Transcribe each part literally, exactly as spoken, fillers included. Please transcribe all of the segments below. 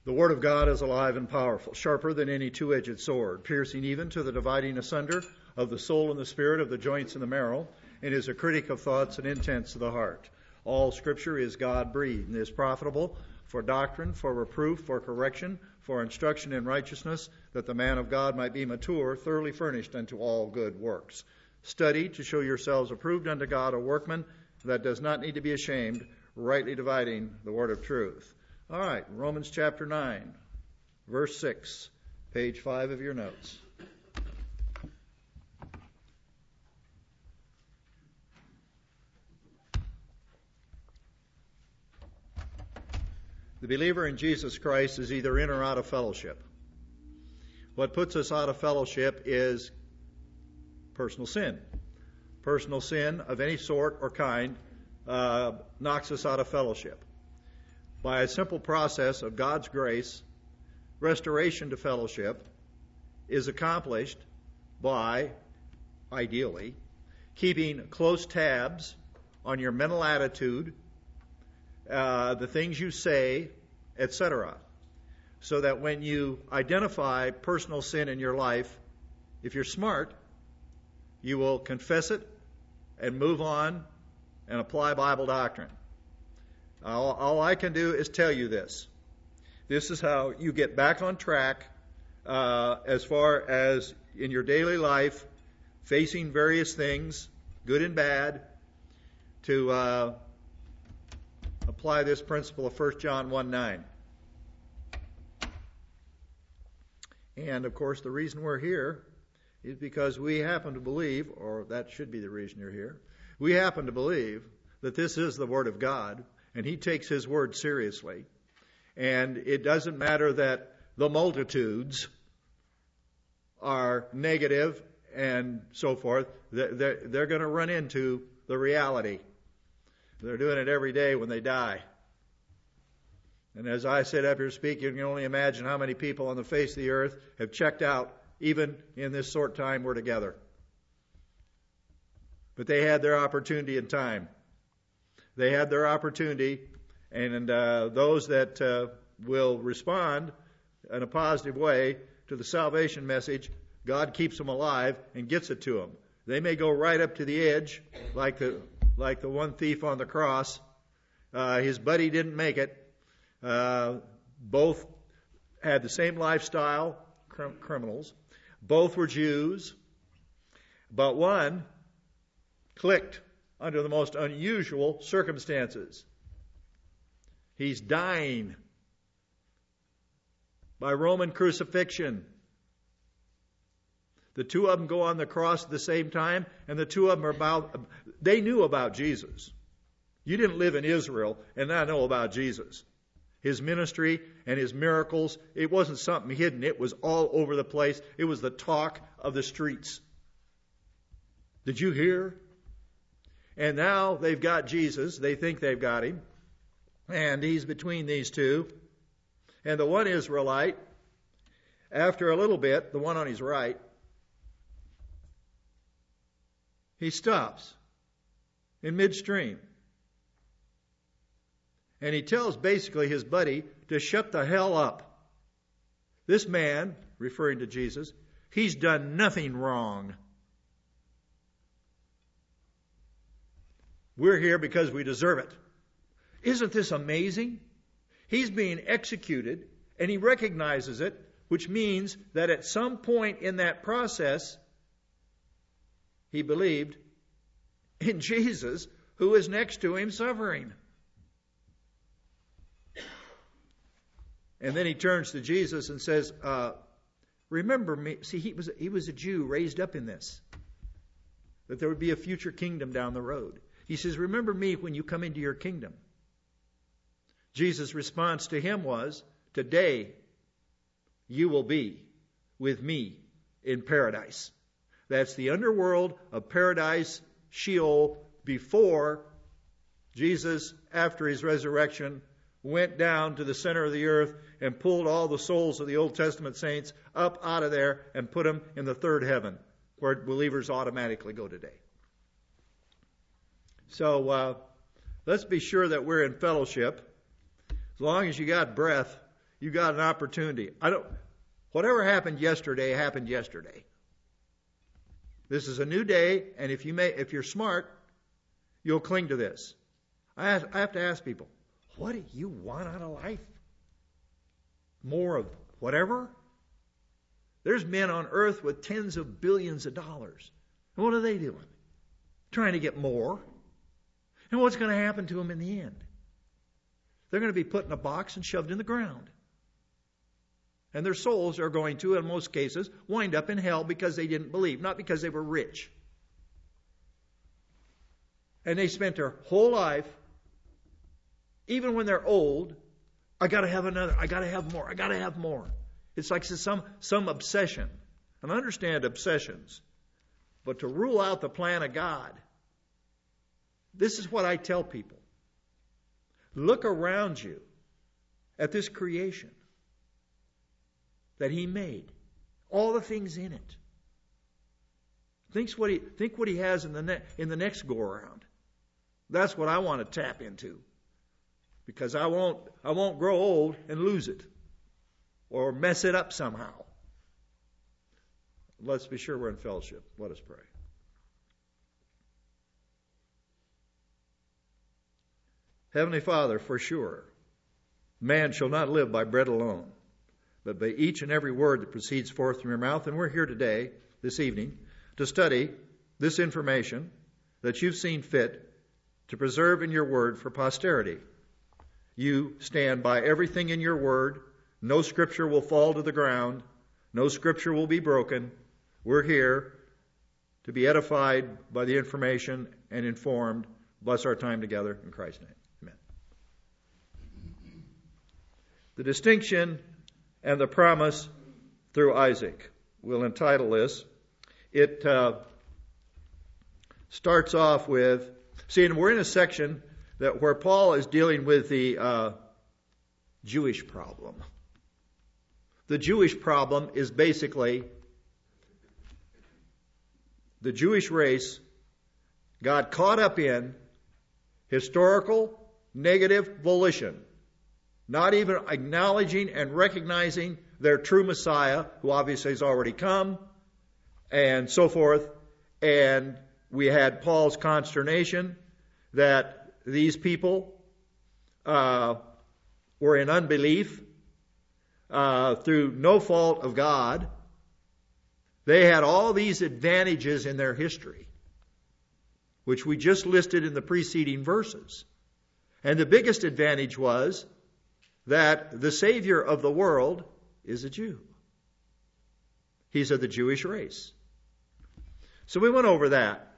The Word of God is alive and powerful, sharper than any two-edged sword, piercing even to the dividing asunder of the soul and the spirit, of the joints and the marrow, and is a critic of thoughts and intents of the heart. All Scripture is God-breathed and is profitable for doctrine, for reproof, for correction, for instruction in righteousness, that the man of God might be mature, thoroughly furnished unto all good works. Study to show yourselves approved unto God, a workman that does not need to be ashamed, rightly dividing the word of truth. All right, Romans chapter nine, verse six, page five of your notes. The believer in Jesus Christ is either in or out of fellowship. What puts us out of fellowship is personal sin. Personal sin of any sort or kind uh, knocks us out of fellowship. By a simple process of God's grace, restoration to fellowship is accomplished by, ideally, keeping close tabs on your mental attitude, uh, the things you say, et cetera, so that when you identify personal sin in your life, if you're smart, you will confess it and move on and apply Bible doctrine. All, all I can do is tell you this. This is how you get back on track uh, as far as in your daily life, facing various things, good and bad, to uh, apply this principle of First John one nine. And, of course, the reason we're here is because we happen to believe, or that should be the reason you're here, we happen to believe that this is the Word of God, and He takes His Word seriously. And it doesn't matter that the multitudes are negative and so forth. They're, they're going to run into the reality. They're doing it every day when they die. And as I sit up here speaking, you can only imagine how many people on the face of the earth have checked out, even in this short time we're together. But they had their opportunity in time. They had their opportunity, and uh, those that uh, will respond in a positive way to the salvation message, God keeps them alive and gets it to them. They may go right up to the edge, like the like the one thief on the cross. Uh, his buddy didn't make it. Uh, both had the same lifestyle, cr- criminals. Both were Jews, but one clicked under the most unusual circumstances. He's dying by Roman crucifixion. The two of them go on the cross at the same time, and the two of them are about, they knew about Jesus. You didn't live in Israel and not know about Jesus. His ministry and His miracles, it wasn't something hidden. It was all over the place. It was the talk of the streets. Did you hear? And now they've got Jesus. They think they've got Him. And He's between these two. And the one Israelite, after a little bit, the one on his right, he stops in midstream. And he tells basically his buddy to shut the hell up. This man, referring to Jesus, he's done nothing wrong. We're here because we deserve it. Isn't this amazing? He's being executed, and he recognizes it, which means that at some point in that process, he believed in Jesus, who is next to him suffering. And then he turns to Jesus and says, uh, remember me. See, he was, he was a Jew raised up in this, that there would be a future kingdom down the road. He says, remember me when you come into your kingdom. Jesus' response to him was, today you will be with me in paradise. That's the underworld of paradise, Sheol, before Jesus, after His resurrection, went down to the center of the earth and pulled all the souls of the Old Testament saints up out of there and put them in the third heaven, where believers automatically go today. So uh, let's be sure that we're in fellowship. As long as you got breath, you got an opportunity. I don't. Whatever happened yesterday happened yesterday. This is a new day, and if you may, if you're smart, you'll cling to this. I have, I have to ask people, what do you want out of life? More of whatever? There's men on earth with tens of billions of dollars. And what are they doing? Trying to get more. And what's going to happen to them in the end? They're going to be put in a box and shoved in the ground. And their souls are going to, in most cases, wind up in hell because they didn't believe, not because they were rich. And they spent their whole life, even when they're old, I got to have another, I got to have more, I got to have more. It's like some, some obsession. And I understand obsessions. But to rule out the plan of God, this is what I tell people. Look around you at this creation that He made. All the things in it. Think what He, think what he has in the, ne- in the next go-around. That's what I want to tap into. Because I won't, I won't grow old and lose it. Or mess it up somehow. Let's be sure we're in fellowship. Let us pray. Heavenly Father, for sure, man shall not live by bread alone, but by each and every word that proceeds forth from your mouth. And we're here today, this evening, to study this information that you've seen fit to preserve in your word for posterity. You stand by everything in your word. No scripture will fall to the ground. No scripture will be broken. We're here to be edified by the information and informed. Bless our time together in Christ's name. Amen. The distinction and the promise through Isaac. We'll entitle this. It uh, starts off with, see, and we're in a section that where Paul is dealing with the uh, Jewish problem. The Jewish problem is basically the Jewish race got caught up in historical negative volition, not even acknowledging and recognizing their true Messiah, who obviously has already come, and so forth. And we had Paul's consternation that these people uh, were in unbelief uh, through no fault of God. They had all these advantages in their history, which we just listed in the preceding verses. And the biggest advantage was that the Savior of the world is a Jew. He's of the Jewish race. So we went over that.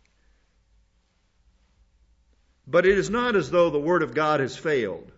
But it is not as though the Word of God has failed.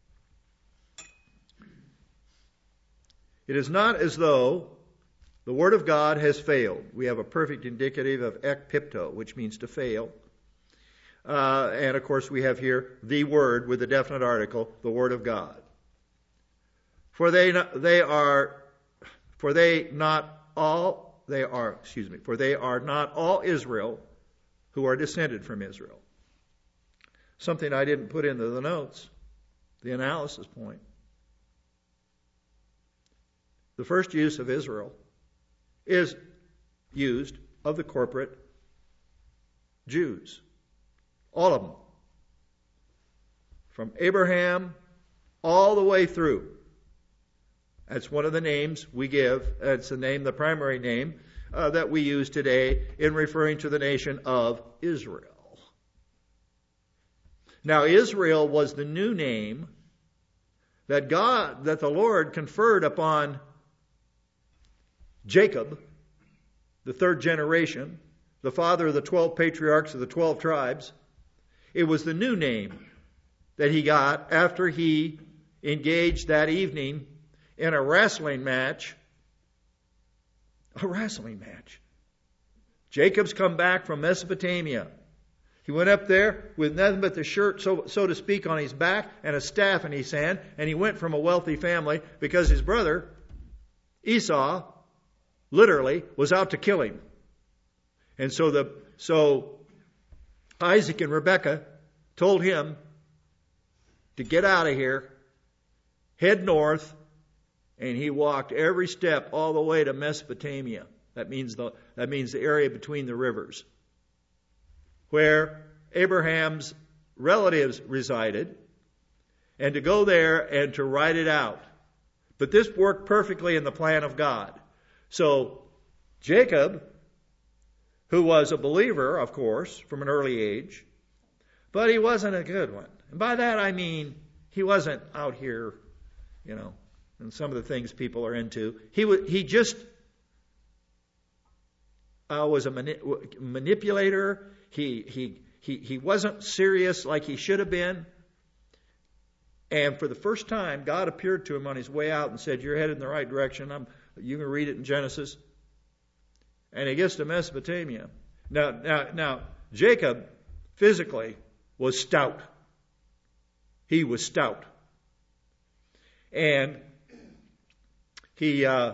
It is not as though the Word of God has failed. We have a perfect indicative of ekpipto, which means to fail. Uh, and of course we have here the Word with a definite article, the Word of God. For they they are, for they not all, they are, excuse me, for they are not all Israel who are descended from Israel. Something I didn't put into the notes, the analysis point. The first use of Israel is used of the corporate Jews. All of them. From Abraham all the way through. That's one of the names we give. That's the name, the primary name uh, that we use today in referring to the nation of Israel. Now, Israel was the new name that God, that the Lord conferred upon Jacob, the third generation, the father of the twelve patriarchs of the twelve tribes. It was the new name that he got after he engaged that evening in a wrestling match. A wrestling match. Jacob's come back from Mesopotamia. He went up there with nothing but the shirt, so, so to speak, on his back and a staff in his hand. And he went from a wealthy family because his brother, Esau, literally was out to kill him. And so the so Isaac and Rebekah told him to get out of here, head north, And he walked every step all the way to Mesopotamia. That means the, that means the area between the rivers, where Abraham's relatives resided, and to go there and to write it out. But this worked perfectly in the plan of God. So Jacob, who was a believer, of course, from an early age, but he wasn't a good one. And by that I mean he wasn't out here, you know, and some of the things people are into. He was, he just uh, was a mani- manipulator. He he he he wasn't serious like he should have been. And for the first time, God appeared to him on his way out and said, "You're headed in the right direction." I'm, you can read it in Genesis. And he gets to Mesopotamia. Now, now, now, Jacob physically was stout. He was stout, and he uh,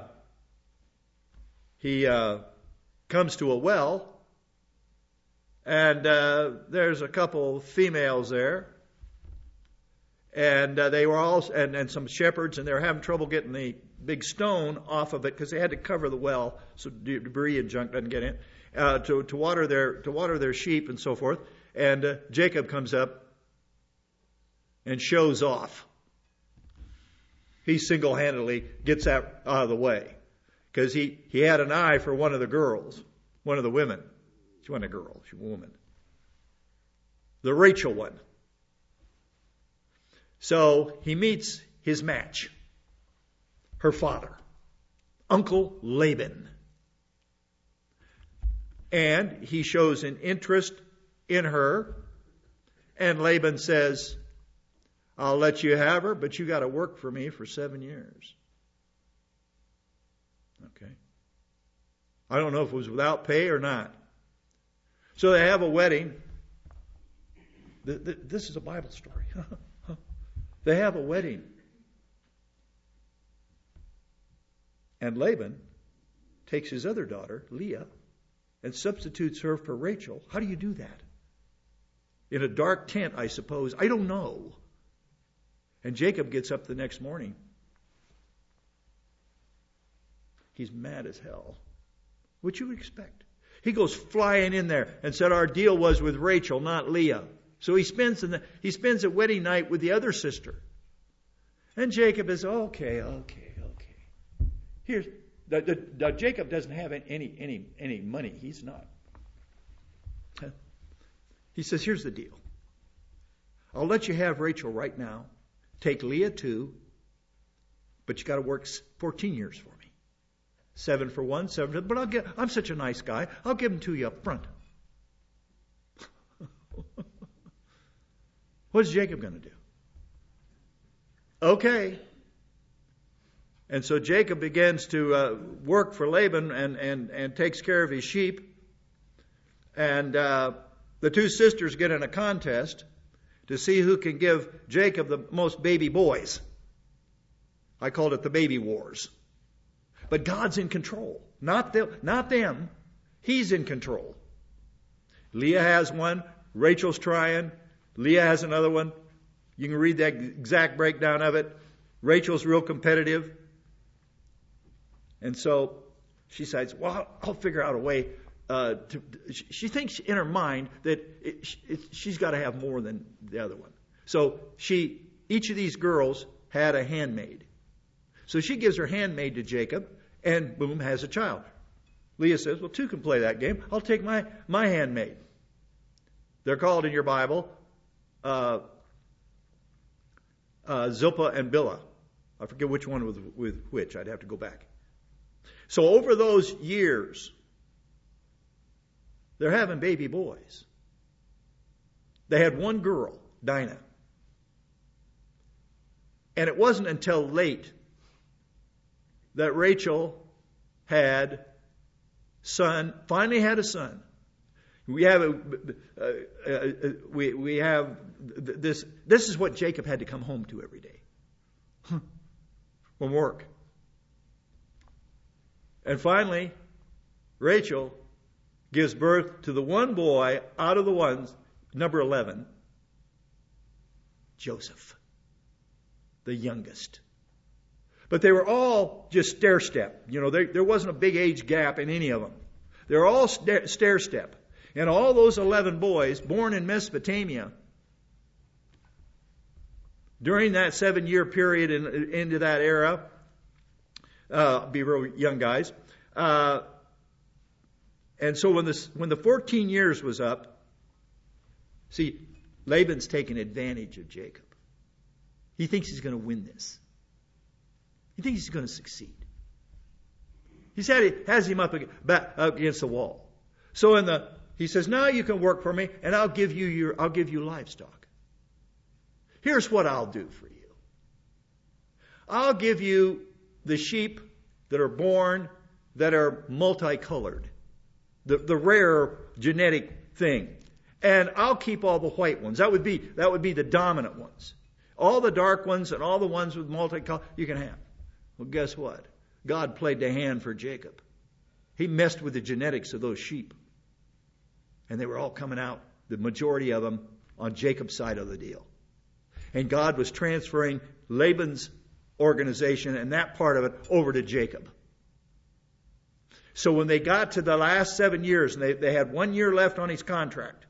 he uh, comes to a well, and uh, there's a couple females there. And uh, they were all, and, and some shepherds, and they were having trouble getting the big stone off of it because they had to cover the well so debris and junk doesn't get in uh, to to water their to water their sheep and so forth. And uh, Jacob comes up and shows off. He single-handedly gets that out of the way because he he had an eye for one of the girls, one of the women. She wasn't a girl; she was a woman. The Rachel one. So he meets his match, her father, Uncle Laban. And he shows an interest in her. And Laban says, "I'll let you have her, but you got to work for me for seven years. Okay. I don't know if it was without pay or not. So they have a wedding. This is a Bible story. They have a wedding. And Laban takes his other daughter, Leah, and substitutes her for Rachel. How do you do that? In a dark tent, I suppose. I don't know. And Jacob gets up the next morning. He's mad as hell. What you would expect. He goes flying in there and said our deal was with Rachel, not Leah. So he spends in the, he spends a wedding night with the other sister. And Jacob is, okay, okay, okay. Here's, the, the, the, Jacob doesn't have any, any, any money. He's not. He says, here's the deal. I'll let you have Rachel right now. Take Leah too. But you got to work fourteen years for me. Seven for one, seven for, but I'll get, I'm such a nice guy. I'll give them to you up front. What is Jacob going to do? Okay. And so Jacob begins to uh, work for Laban and, and, and takes care of his sheep. And uh, the two sisters get in a contest to see who can give Jacob the most baby boys. I called it the baby wars. But God's in control. Not, the, not them. He's in control. Leah has one. Rachel's trying. Leah has another one. You can read that exact breakdown of it. Rachel's real competitive. And so she decides, well, I'll figure out a way. Uh, to, she thinks in her mind that it, it, she's got to have more than the other one. So she, each of these girls had a handmaid. So she gives her handmaid to Jacob and boom, has a child. Leah says, well, two can play that game. I'll take my, my handmaid. They're called in your Bible uh, uh, Zilpah and Bilhah. I forget which one was with which. I'd have to go back. So over those years, they're having baby boys. They had one girl, Dinah. And it wasn't until late that Rachel had son, finally had a son. We have a, uh, uh, we we have this. This is what Jacob had to come home to every day from work. And finally, Rachel gives birth to the one boy out of the ones, number eleven, Joseph, the youngest. But they were all just stair-step. You know, they, there wasn't a big age gap in any of them. They were all sta- stair-step. And all those eleven boys born in Mesopotamia during that seven-year period in, into that era, uh, be real young guys. Uh, and so when this, when the fourteen years was up, see, Laban's taking advantage of Jacob. He thinks he's going to win this. He thinks he's going to succeed. He said has him up against the wall. So in the he says, now you can work for me, and I'll give you your I'll give you livestock. Here's what I'll do for you. I'll give you the sheep that are born that are multicolored, the the rare genetic thing, and I'll keep all the white ones. That would be that would be the dominant ones. All the dark ones and all the ones with multicolor you can have. Well, guess what? God played the hand for Jacob. He messed with the genetics of those sheep. And they were all coming out, the majority of them, on Jacob's side of the deal. And God was transferring Laban's organization and that part of it over to Jacob. So when they got to the last seven years, and they, they had one year left on his contract,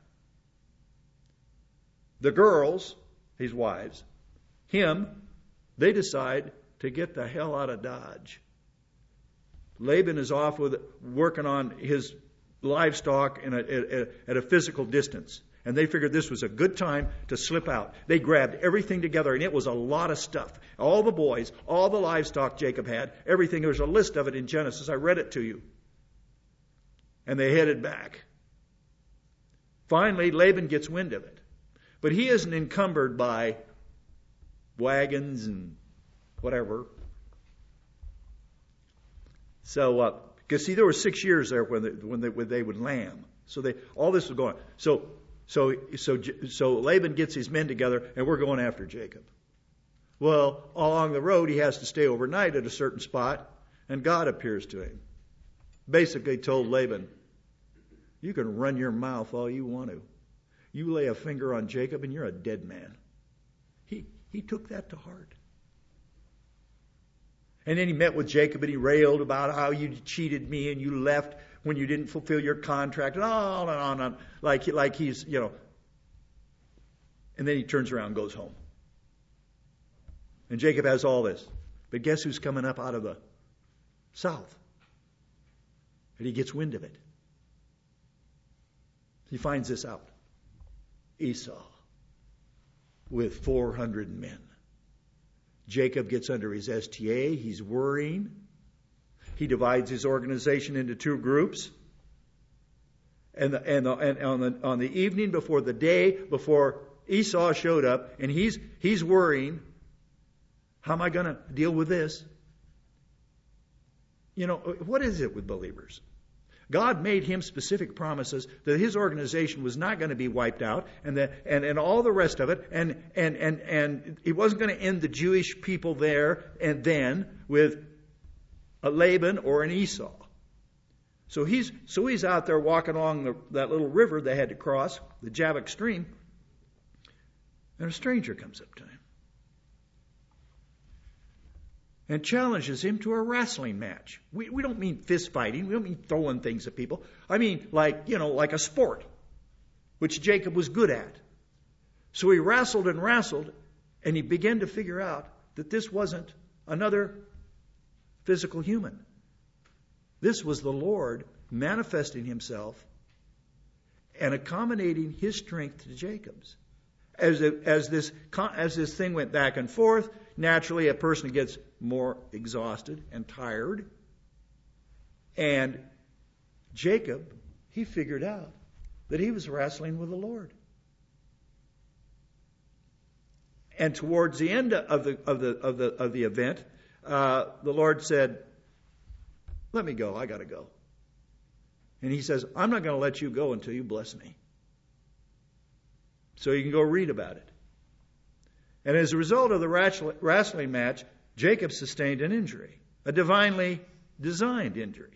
the girls, his wives, him, they decide to get the hell out of Dodge. Laban is off with working on his livestock in a, a, at a physical distance. And they figured this was a good time to slip out. They grabbed everything together, and it was a lot of stuff. All the boys, all the livestock Jacob had, everything. There's a list of it in Genesis. I read it to you. And they headed back. Finally, Laban gets wind of it. But he isn't encumbered by wagons and whatever. So, uh, because see, there were six years there when they, when they, when they would lamb. So they, all this was going on. So, so, so, so Laban gets his men together, and we're going after Jacob. Well, along the road, he has to stay overnight at a certain spot, and God appears to him. Basically told Laban, you can run your mouth all you want to. You lay a finger on Jacob, and you're a dead man. He, he took that to heart. And then he met with Jacob and he railed about how you cheated me and you left when you didn't fulfill your contract and on and on and on. Like, like he's, you know. And then he turns around and goes home. And Jacob has all this. But guess who's coming up out of the south? And he gets wind of it. He finds this out. Esau with four hundred men. Jacob gets under his S T A. He's worrying. He divides his organization into two groups. And, the, and, the, and on, the, on the evening before the day before Esau showed up, and he's he's worrying, how am I going to deal with this? You know, what is it with believers? God made him specific promises that his organization was not going to be wiped out, and the, and, and all the rest of it, and and and and he wasn't going to end the Jewish people there and then with a Laban or an Esau. So he's so he's out there walking along the, that little river they had to cross, the Jabbok stream, and a stranger comes up to him and challenges him to a wrestling match. We, we don't mean fist fighting. We don't mean throwing things at people. I mean like, you know, like a sport, which Jacob was good at. So he wrestled and wrestled, and he began to figure out that this wasn't another physical human. This was the Lord manifesting himself and accommodating his strength to Jacob's. As, it, as, this, as this thing went back and forth, naturally a person gets more exhausted and tired. And Jacob, he figured out that he was wrestling with the Lord. And towards the end of the of the of the of the event, uh, the Lord said, "Let me go. I got to go." And he says, "I'm not going to let you go until you bless me." So you can go read about it. And as a result of the wrestling match, Jacob sustained an injury, a divinely designed injury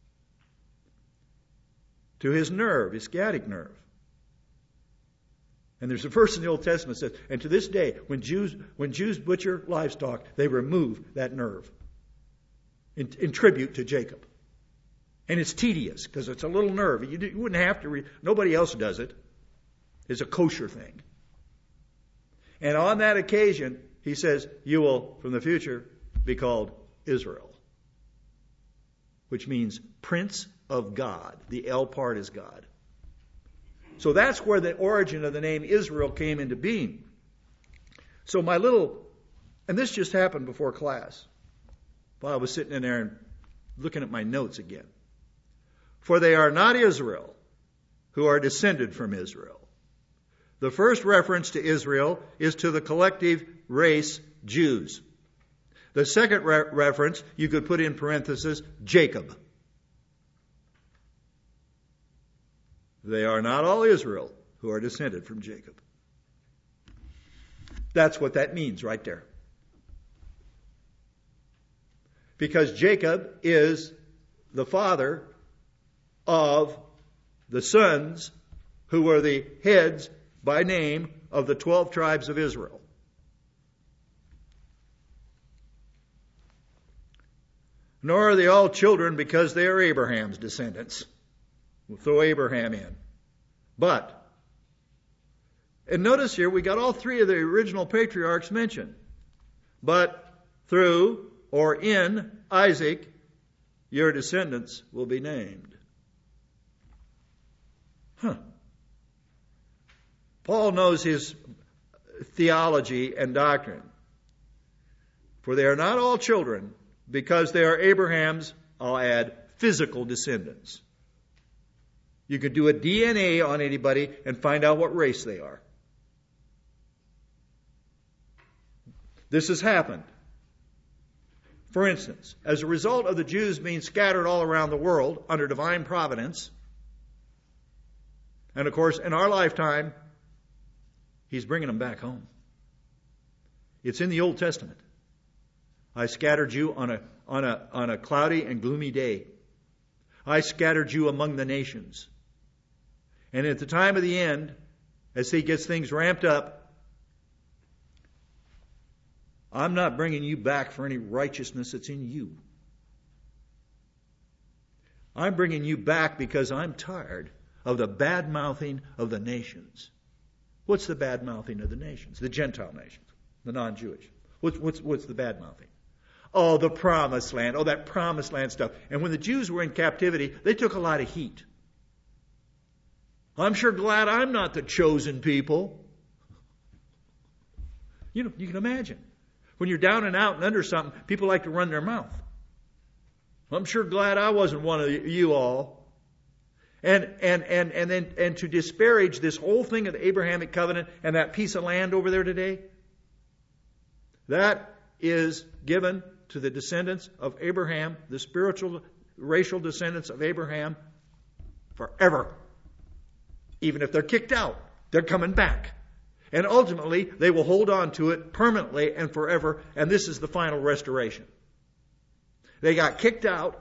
to his nerve, his sciatic nerve. And there's a verse in the Old Testament that says, and to this day, when Jews when Jews butcher livestock, they remove that nerve in, in tribute to Jacob. And it's tedious because it's a little nerve. You, you wouldn't have to. Re- Nobody else does it. It's a kosher thing. And on that occasion, he says, you will, from the future, be called Israel, which means Prince of God. The L part is God. So that's where the origin of the name Israel came into being. So my little, and this just happened before class, while I was sitting in there and looking at my notes again. For they are not Israel, who are descended from Israel. The first reference to Israel is to the collective race Jews. The second re- reference, you could put in parenthesis, Jacob. They are not all Israel who are descended from Jacob. That's what that means right there. Because Jacob is the father of the sons who were the heads by name of the twelve tribes of Israel. Nor are they all children because they are Abraham's descendants. We'll throw Abraham in. But, and notice here, we got all three of the original patriarchs mentioned. But through or in Isaac, your descendants will be named. Huh. Paul knows his theology and doctrine. For they are not all children because they are Abraham's, I'll add, physical descendants. You could do a D N A on anybody and find out what race they are. This has happened. For instance, as a result of the Jews being scattered all around the world under divine providence, and of course, in our lifetime, He's bringing them back home. It's in the Old Testament. I scattered you on a, on a, on a cloudy and gloomy day. I scattered you among the nations. And at the time of the end, as He gets things ramped up, I'm not bringing you back for any righteousness that's in you. I'm bringing you back because I'm tired of the bad-mouthing of the nations. What's the bad-mouthing of the nations? The Gentile nations, the non-Jewish. What's, what's, what's the bad-mouthing? Oh, the promised land. Oh, that promised land stuff. And when the Jews were in captivity, they took a lot of heat. I'm sure glad I'm not the chosen people. You know, you can imagine. When you're down and out and under something, people like to run their mouth. I'm sure glad I wasn't one of you all. And and and and then and to disparage this whole thing of the Abrahamic covenant and that piece of land over there today, that is given to the descendants of Abraham, the spiritual, racial descendants of Abraham, forever. Even if they're kicked out, they're coming back. And ultimately, they will hold on to it permanently and forever, and this is the final restoration. They got kicked out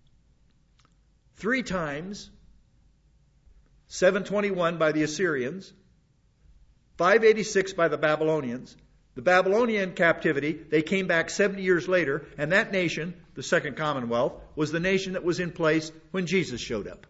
three times, seven twenty-one by the Assyrians, five eighty-six by the Babylonians. The Babylonian captivity, they came back seventy years later, and that nation, the Second Commonwealth, was the nation that was in place when Jesus showed up.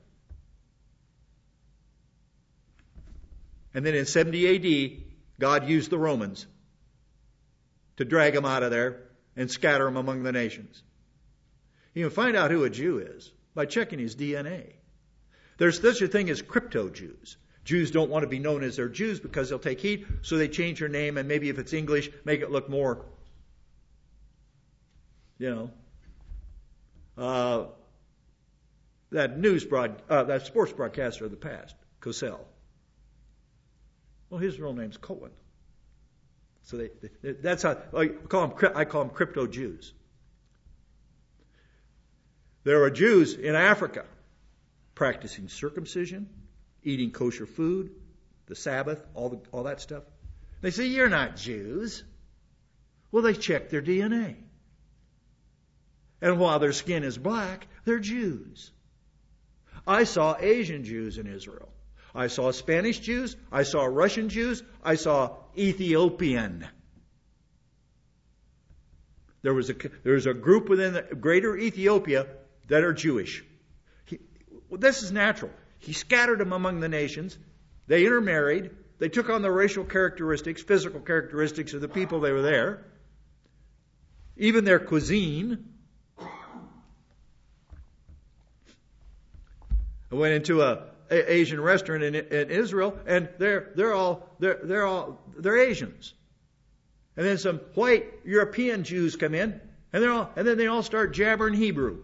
And then in seventy A D, God used the Romans to drag them out of there and scatter them among the nations. You can find out who a Jew is by checking his D N A. There's such a thing as crypto-Jews. Jews don't want to be known as they're Jews because they'll take heat, so they change their name and maybe if it's English, make it look more, you know, uh, that news broad, uh, that sports broadcaster of the past, Cosell. Well, his real name's Cohen. So they, they, that's how I call them. I call them crypto Jews. There are Jews in Africa practicing circumcision, eating kosher food, the Sabbath, all the, all that stuff. They say you're not Jews. Well, they check their D N A, and while their skin is black, they're Jews. I saw Asian Jews in Israel. I saw Spanish Jews. I saw Russian Jews. I saw Ethiopian. There was a, there was a group within the greater Ethiopia that are Jewish. He, well, this is natural. He scattered them among the nations. They intermarried. They took on the racial characteristics, physical characteristics of the people they were there. Even their cuisine. I went into a, a Asian restaurant in, in Israel, and they're they're all they're they're all they're Asians. And then some white European Jews come in, and they're all and then they all start jabbering Hebrew.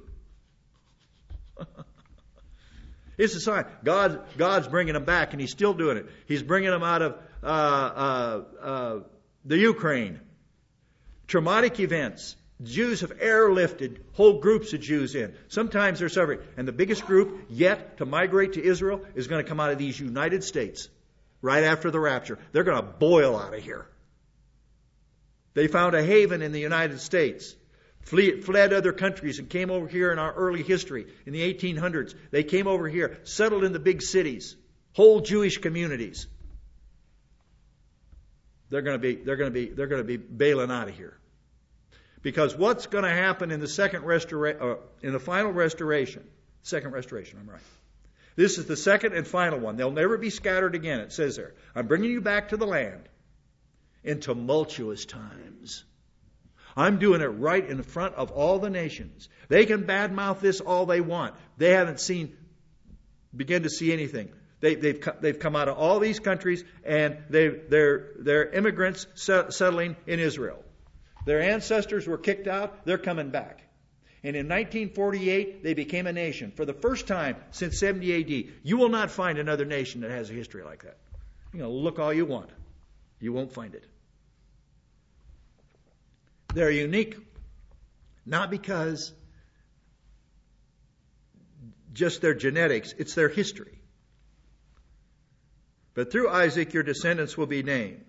It's a sign. God, God's bringing them back, and He's still doing it. He's bringing them out of uh, uh, uh, the Ukraine. Traumatic events. Jews have airlifted whole groups of Jews in. Sometimes they're suffering. And the biggest group yet to migrate to Israel is going to come out of these United States right after the rapture. They're going to boil out of here. They found a haven in the United States. Fled other countries and came over here in our early history in the eighteen hundreds. They came over here, settled in the big cities, whole Jewish communities. They're going to be they're going to be they're going to be bailing out of here. Because what's going to happen in the second restora- uh, in the final restoration, second restoration, I'm right. This is the second and final one. They'll never be scattered again, it says there. I'm bringing you back to the land in tumultuous times. I'm doing it right in front of all the nations. They can badmouth this all they want. They haven't seen, begin to see anything. They, they've they've come out of all these countries, and they they're they're immigrants settling in Israel. Their ancestors were kicked out. They're coming back. And in nineteen forty-eight, they became a nation for the first time since seventy A D. You will not find another nation that has a history like that. You know, look all you want, you won't find it. They're unique, not because just their genetics, it's their history. But through Isaac, your descendants will be named.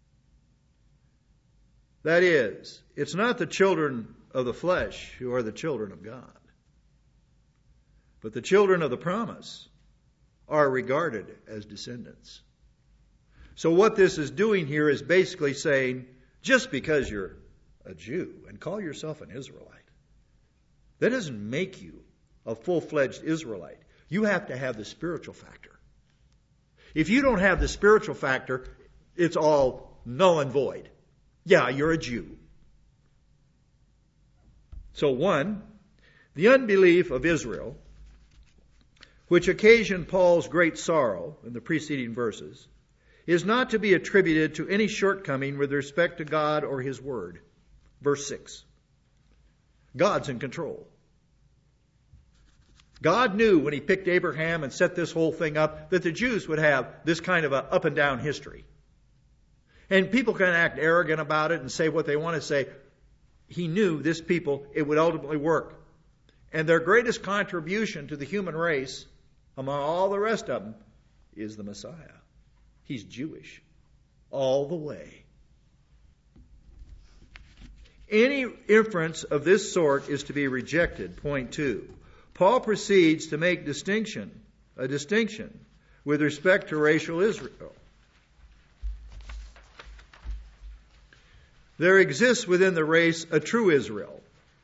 That is, it's not the children of the flesh who are the children of God, but the children of the promise are regarded as descendants. So what this is doing here is basically saying, just because you're a Jew and call yourself an Israelite, that doesn't make you a full-fledged Israelite. You have to have the spiritual factor. If you don't have the spiritual factor, it's all null and void. Yeah, you're a Jew. So one, the unbelief of Israel, which occasioned Paul's great sorrow in the preceding verses, is not to be attributed to any shortcoming with respect to God or His Word. Verse six. God's in control. God knew when He picked Abraham and set this whole thing up that the Jews would have this kind of a up and down history. And people can act arrogant about it and say what they want to say. He knew this people, it would ultimately work. And their greatest contribution to the human race, among all the rest of them, is the Messiah. He's Jewish all the way. Any inference of this sort is to be rejected. Point two. Paul proceeds to make distinction, a distinction with respect to racial Israel. There exists within the race a true Israel.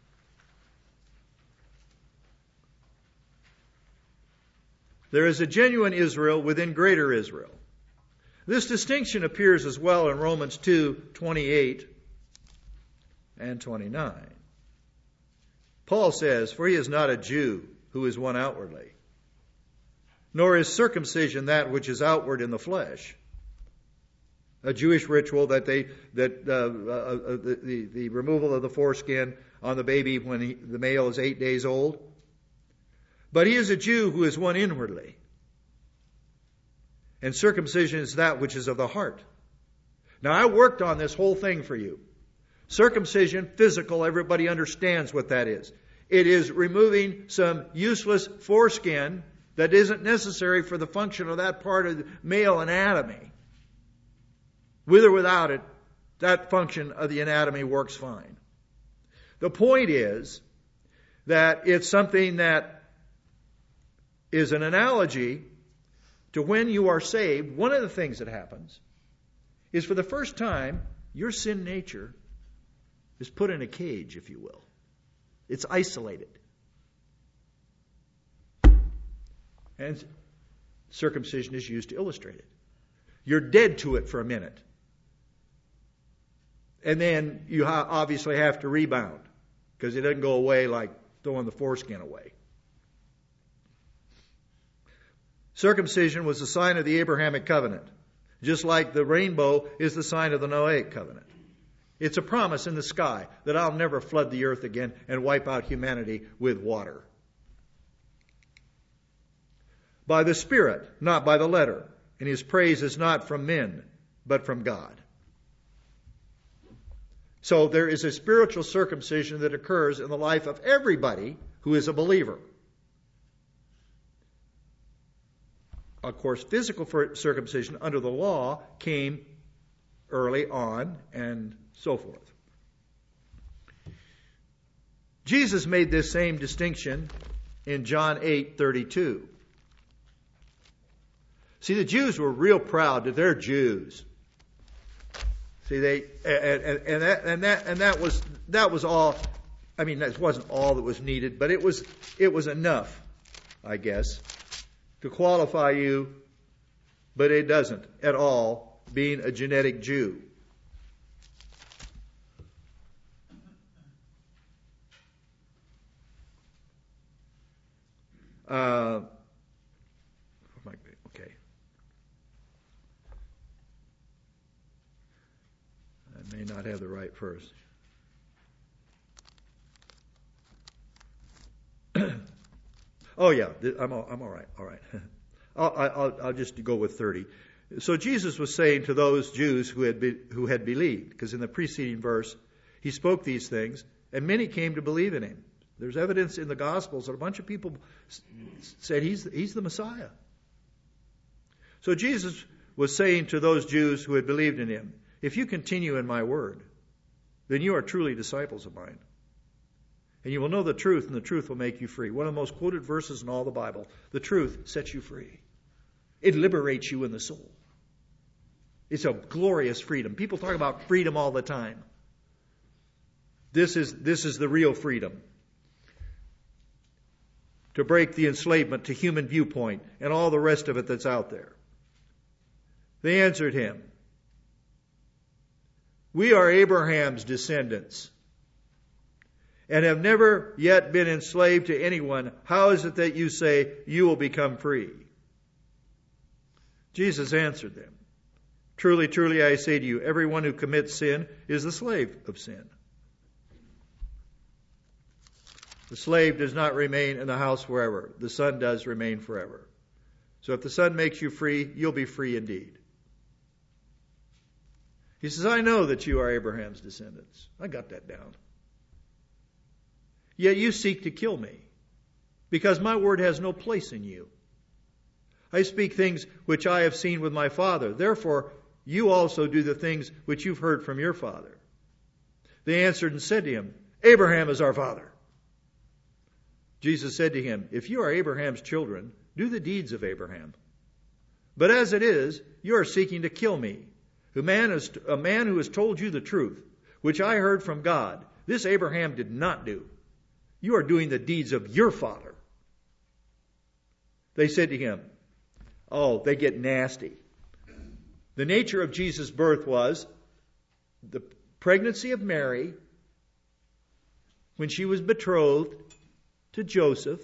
There is a genuine Israel within greater Israel. This distinction appears as well in Romans two twenty-eight and twenty-nine. Paul says, "For he is not a Jew who is one outwardly, nor is circumcision that which is outward in the flesh." A Jewish ritual that they that uh, uh, the, the the removal of the foreskin on the baby when he, the male is eight days old. But he is a Jew who is one inwardly, and circumcision is that which is of the heart. Now I worked on this whole thing for you. Circumcision, physical, everybody understands what that is. It is removing some useless foreskin that isn't necessary for the function of that part of the male anatomy. With or without it, that function of the anatomy works fine. The point is that it's something that is an analogy to when you are saved, one of the things that happens is for the first time, your sin nature is put in a cage, if you will. It's isolated. And circumcision is used to illustrate it. You're dead to it for a minute. And then you obviously have to rebound, because it doesn't go away like throwing the foreskin away. Circumcision was the sign of the Abrahamic covenant, just like the rainbow is the sign of the Noahic covenant. It's a promise in the sky that I'll never flood the earth again and wipe out humanity with water. By the Spirit, not by the letter. And his praise is not from men, but from God. So there is a spiritual circumcision that occurs in the life of everybody who is a believer. Of course, physical circumcision under the law came early on and so forth. Jesus made this same distinction in John eight thirty-two. See, the Jews were real proud that they're Jews. See, they and, and, and that and that and that was that was all. I mean, that wasn't all that was needed, but it was it was enough, I guess, to qualify you. But it doesn't at all, being a genetic Jew. Uh, okay. I may not have the right verse. Oh yeah, I'm all, I'm all right. All right. I'll, I'll, I'll just go with thirty. So Jesus was saying to those Jews who had be, who had believed, because in the preceding verse he spoke these things, and many came to believe in him. There's evidence in the Gospels that a bunch of people said he's he's the Messiah. So Jesus was saying to those Jews who had believed in him, if you continue in my word, then you are truly disciples of mine. And you will know the truth, and the truth will make you free. One of the most quoted verses in all the Bible. The truth sets you free. It liberates you in the soul. It's a glorious freedom. People talk about freedom all the time. This is, this is the real freedom. To break the enslavement to human viewpoint and all the rest of it that's out there. They answered him, we are Abraham's descendants and have never yet been enslaved to anyone. How is it that you say you will become free? Jesus answered them, truly, truly, I say to you, everyone who commits sin is the slave of sin. The slave does not remain in the house forever. The son does remain forever. So if the son makes you free, you'll be free indeed. He says, I know that you are Abraham's descendants. I got that down. Yet you seek to kill me, because my word has no place in you. I speak things which I have seen with my Father. Therefore, you also do the things which you've heard from your father. They answered and said to him, Abraham is our father. Jesus said to him, if you are Abraham's children, do the deeds of Abraham. But as it is, you are seeking to kill me, a man, is, a man who has told you the truth, which I heard from God. This Abraham did not do. You are doing the deeds of your father. They said to him, oh, they get nasty. The nature of Jesus' birth was the pregnancy of Mary when she was betrothed to Joseph.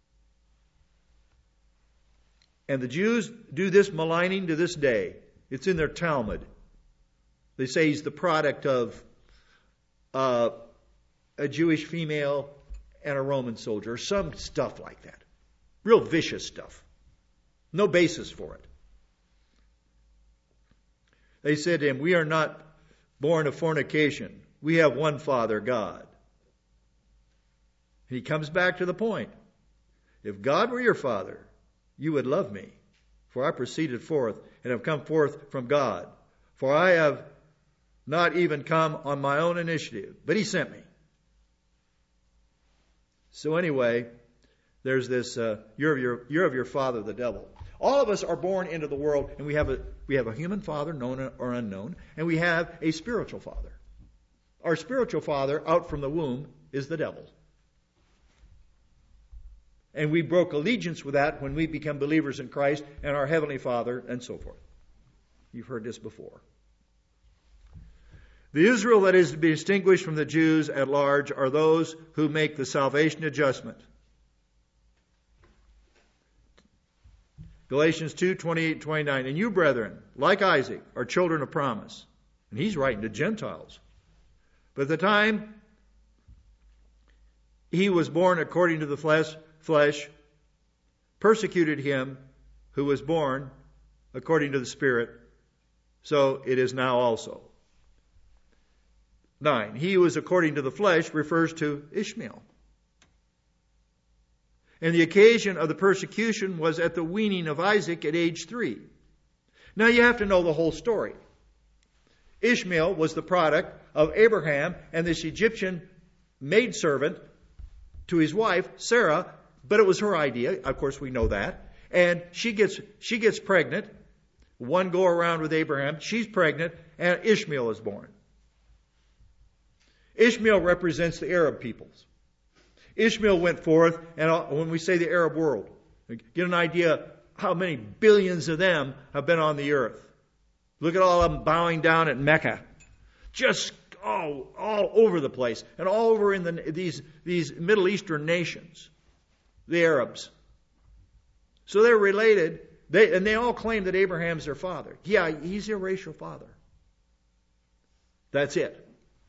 And the Jews do this maligning to this day. It's in their Talmud. They say he's the product of uh, a Jewish female and a Roman soldier, or some stuff like that. Real vicious stuff. No basis for it. They said to him, we are not born of fornication. We have one Father, God. He comes back to the point. If God were your Father, you would love me, for I proceeded forth and have come forth from God. For I have not even come on my own initiative, but he sent me. So anyway, there's this, uh, you're of your, you're of your father, the devil. All of us are born into the world, and we have a we have a human father, known or unknown, and we have a spiritual father. Our spiritual father, out from the womb, is the devil. And we broke allegiance with that when we become believers in Christ and our Heavenly Father, and so forth. You've heard this before. The Israel that is to be distinguished from the Jews at large are those who make the salvation adjustment. Galatians two, twenty-eight, twenty-nine. And you, brethren, like Isaac, are children of promise. And he's writing to Gentiles. But at the time he was born according to the flesh, flesh persecuted him who was born according to the Spirit. So it is now also. Nine. He who was according to the flesh refers to Ishmael. And the occasion of the persecution was at the weaning of Isaac at age three. Now you have to know the whole story. Ishmael was the product of Abraham and this Egyptian maidservant to his wife, Sarah, but it was her idea. Of course, we know that. And she gets, she gets pregnant. One go around with Abraham. She's pregnant, and Ishmael is born. Ishmael represents the Arab peoples. Ishmael went forth, and when we say the Arab world, get an idea how many billions of them have been on the earth. Look at all of them bowing down at Mecca. Just all, all over the place. And all over in the, these, these Middle Eastern nations. The Arabs. So they're related. They, and they all claim that Abraham's their father. Yeah, he's their racial father. That's it.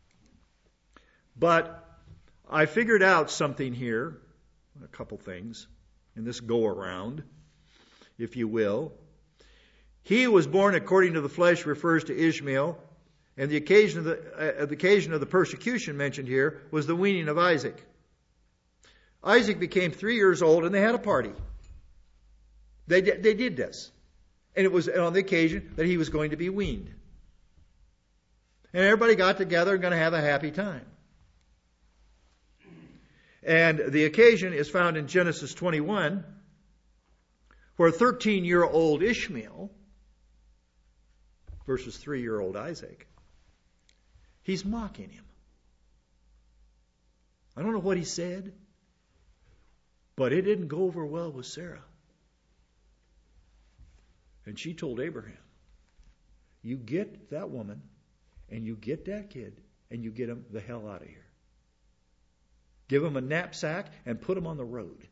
But I figured out something here, a couple things, in this go-around, if you will. He who was born according to the flesh refers to Ishmael, and the occasion of the, uh, the occasion of the persecution mentioned here was the weaning of Isaac. Isaac became three years old, and they had a party. They did, they did this. And it was on the occasion that he was going to be weaned. And everybody got together and going to have a happy time. And the occasion is found in Genesis twenty-one, where thirteen-year-old Ishmael versus three-year-old Isaac, he's mocking him. I don't know what he said, but it didn't go over well with Sarah. And she told Abraham, you get that woman, and you get that kid, and you get him the hell out of here. Give him a knapsack and put him on the road.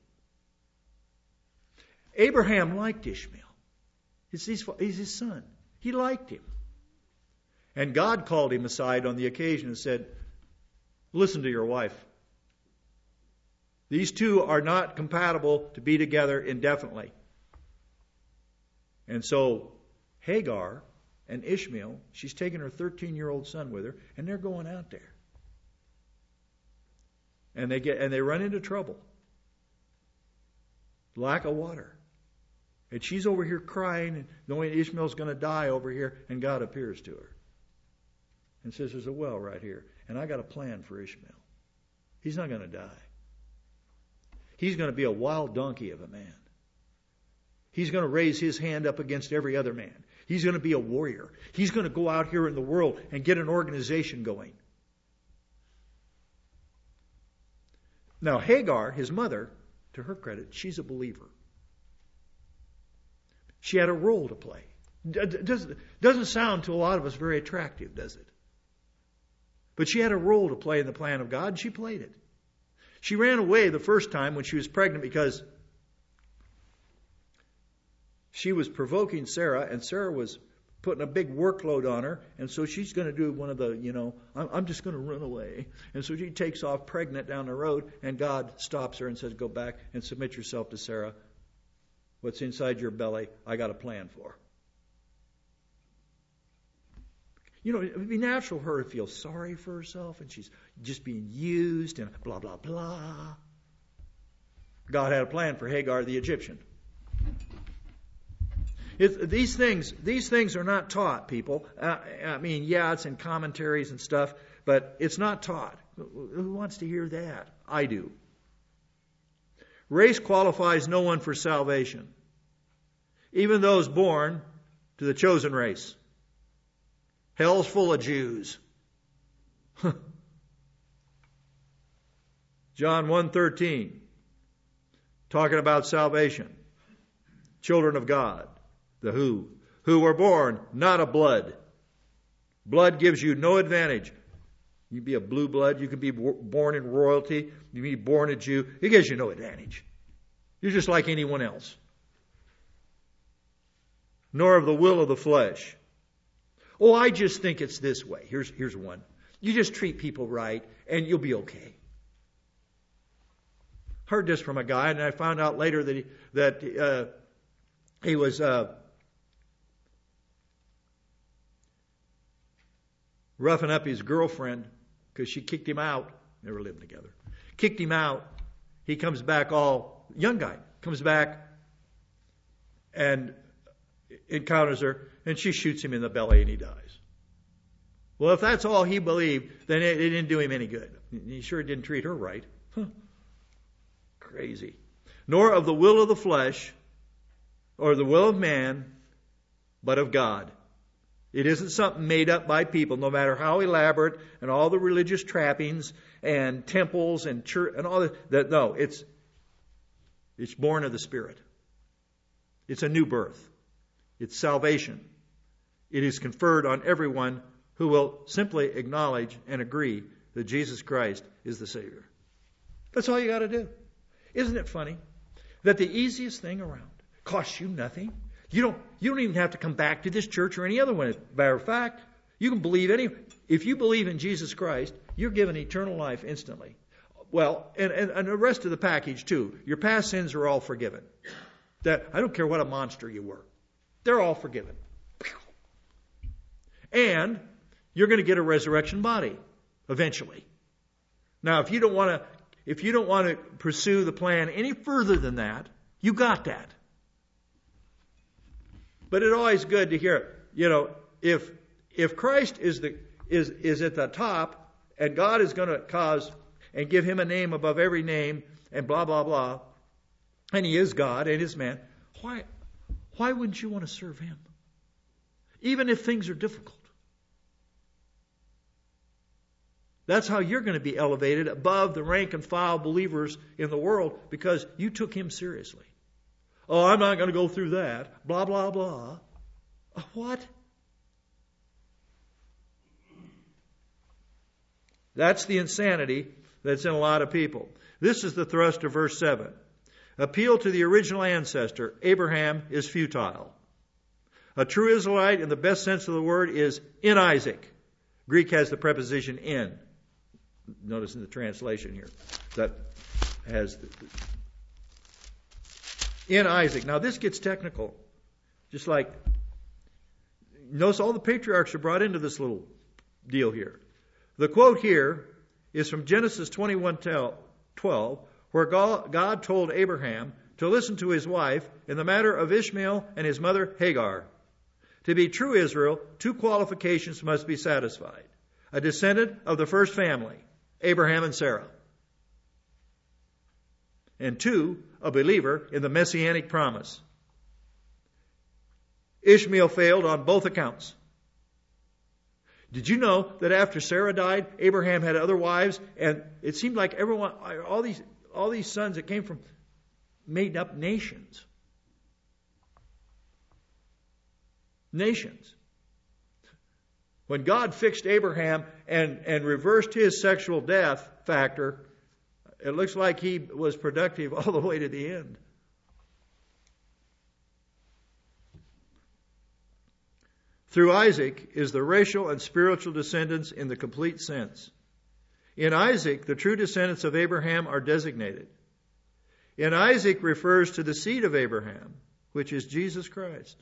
Abraham liked Ishmael. He's his, he's his son. He liked him. And God called him aside on the occasion and said, listen to your wife. These two are not compatible to be together indefinitely. And so Hagar and Ishmael, she's taking her thirteen-year-old son with her, and they're going out there. And they get and they run into trouble. Lack of water. And she's over here crying, and knowing Ishmael's going to die over here, and God appears to her. And says, there's a well right here. And I got a plan for Ishmael. He's not going to die. He's going to be a wild donkey of a man. He's going to raise his hand up against every other man. He's going to be a warrior. He's going to go out here in the world and get an organization going. Now, Hagar, his mother, to her credit, she's a believer. She had a role to play. Doesn't, doesn't sound to a lot of us very attractive, does it? But she had a role to play in the plan of God, and she played it. She ran away the first time when she was pregnant because she was provoking Sarah, and Sarah was putting a big workload on her, and so she's going to do one of the, you know, I'm, I'm just going to run away. And so she takes off pregnant down the road, and God stops her and says, go back and submit yourself to Sarah. What's inside your belly, I got a plan for. You know, it would be natural for her to feel sorry for herself, and she's just being used, and blah, blah, blah. God had a plan for Hagar the Egyptian. It, these things, these things are not taught, people. Uh, I mean, yeah, it's in commentaries and stuff, but it's not taught. Who wants to hear that? I do. Race qualifies no one for salvation. even those born to the chosen race. Hell's full of Jews. John one thirteen, talking about salvation. Children of God, the who, who were born not of blood. Blood gives you no advantage. You can be a blue blood, you can be born in royalty, you can be born a Jew. It gives you no advantage. You're just like anyone else. Nor of the will of the flesh. Oh, I just think it's this way. Here's, here's one. You just treat people right and you'll be okay. Heard this from a guy, and I found out later that he, that uh, he was uh, roughing up his girlfriend because she kicked him out. Never lived together. Kicked him out. He comes back all, young guy, comes back and encounters her, and she shoots him in the belly and he dies. Well, if that's all he believed, then it, it didn't do him any good. He sure didn't treat her right. Huh. Crazy. Nor of the will of the flesh or the will of man, but of God. It isn't something made up by people, no matter how elaborate and all the religious trappings and temples and church and all that. that no, it's it's born of the Spirit. It's a new birth. It's salvation. It is conferred on everyone who will simply acknowledge and agree that Jesus Christ is the Savior. That's all you got to do. Isn't it funny that the easiest thing around costs you nothing? You don't, you don't even have to come back to this church or any other one. As a matter of fact, you can believe any. If you believe in Jesus Christ, you're given eternal life instantly. Well, and, and, and the rest of the package too. Your past sins are all forgiven. That I don't care what a monster you were. They're all forgiven. And you're going to get a resurrection body eventually. Now, if you don't want to If you don't want to pursue the plan any further than that, you got that. But it's always good to hear, you know, if if Christ is the is is at the top and God is going to cause and give him a name above every name and blah blah blah, and he is God and is man, why why wouldn't you want to serve him? Even if things are difficult. That's how you're going to be elevated above the rank and file believers in the world, because you took him seriously. Oh, I'm not going to go through that. Blah, blah, blah. What? That's the insanity that's in a lot of people. This is the thrust of verse seven. Appeal to the original ancestor, Abraham, is futile. A true Israelite, in the best sense of the word, is in Isaac. Greek has the preposition in. Notice in the translation here that has the, in Isaac. Now this gets technical. Just like, notice all the patriarchs are brought into this little deal here. The quote here is from Genesis twenty-one twelve, where God told Abraham to listen to his wife in the matter of Ishmael and his mother Hagar. To be true Israel, two qualifications must be satisfied. A descendant of the first family, Abraham and Sarah. And two, a believer in the messianic promise. Ishmael failed on both accounts. Did you know that after Sarah died, Abraham had other wives, and it seemed like everyone, all these, all these sons that came from made up nations. Nations. When God fixed Abraham and, and reversed his sexual death factor, it looks like he was productive all the way to the end. Through Isaac is the racial and spiritual descendants in the complete sense. In Isaac, the true descendants of Abraham are designated. In Isaac refers to the seed of Abraham, which is Jesus Christ.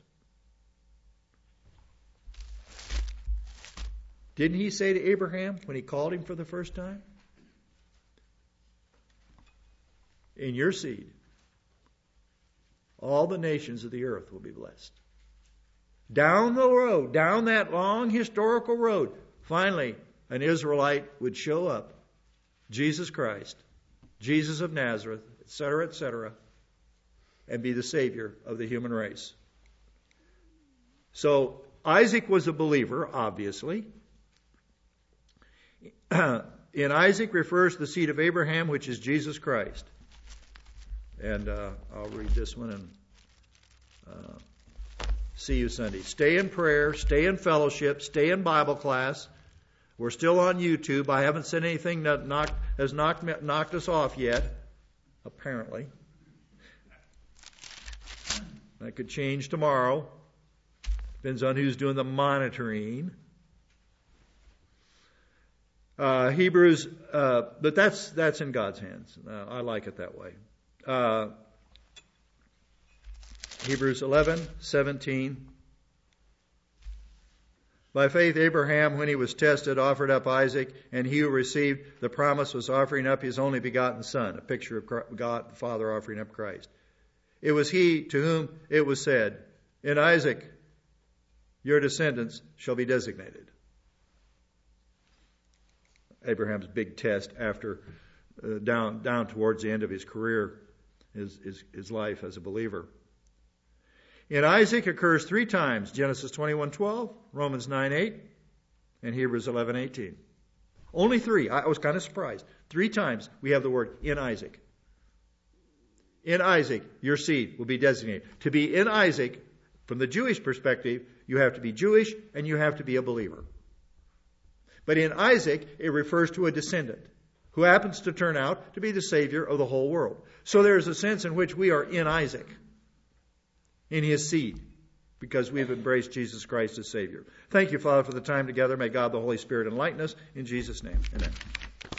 Didn't he say to Abraham when he called him for the first time? In your seed, all the nations of the earth will be blessed. Down the road, down that long historical road, finally an Israelite would show up. Jesus Christ, Jesus of Nazareth, et cetera, et cetera, and be the Savior of the human race. So Isaac was a believer, obviously. In Isaac refers to the seed of Abraham, which is Jesus Christ. And uh, I'll read this one and uh, see you Sunday. Stay in prayer, stay in fellowship, stay in Bible class. We're still on YouTube. I haven't said anything that knocked, has knocked, knocked us off yet, apparently. That could change tomorrow. Depends on who's doing the monitoring. Uh, Hebrews, uh, but that's that's in God's hands. Uh, I like it that way. Uh, Hebrews eleven seventeen. By faith, Abraham, when he was tested, offered up Isaac, and he who received the promise was offering up his only begotten son, a picture of God the Father offering up Christ. It was he to whom it was said, in Isaac, your descendants shall be designated. Abraham's big test after uh, down down towards the end of his career, his, his, his life as a believer. In Isaac occurs three times, Genesis twenty-one twelve, Romans nine eight, and Hebrews eleven eighteen. Only three. I was kind of surprised. Three times we have the word in Isaac. In Isaac, your seed will be designated. To be in Isaac, from the Jewish perspective, you have to be Jewish and you have to be a believer. But in Isaac, it refers to a descendant who happens to turn out to be the Savior of the whole world. So there is a sense in which we are in Isaac, in his seed, because we've embraced Jesus Christ as Savior. Thank you, Father, for the time together. May God the Holy Spirit enlighten us. In Jesus' name, amen.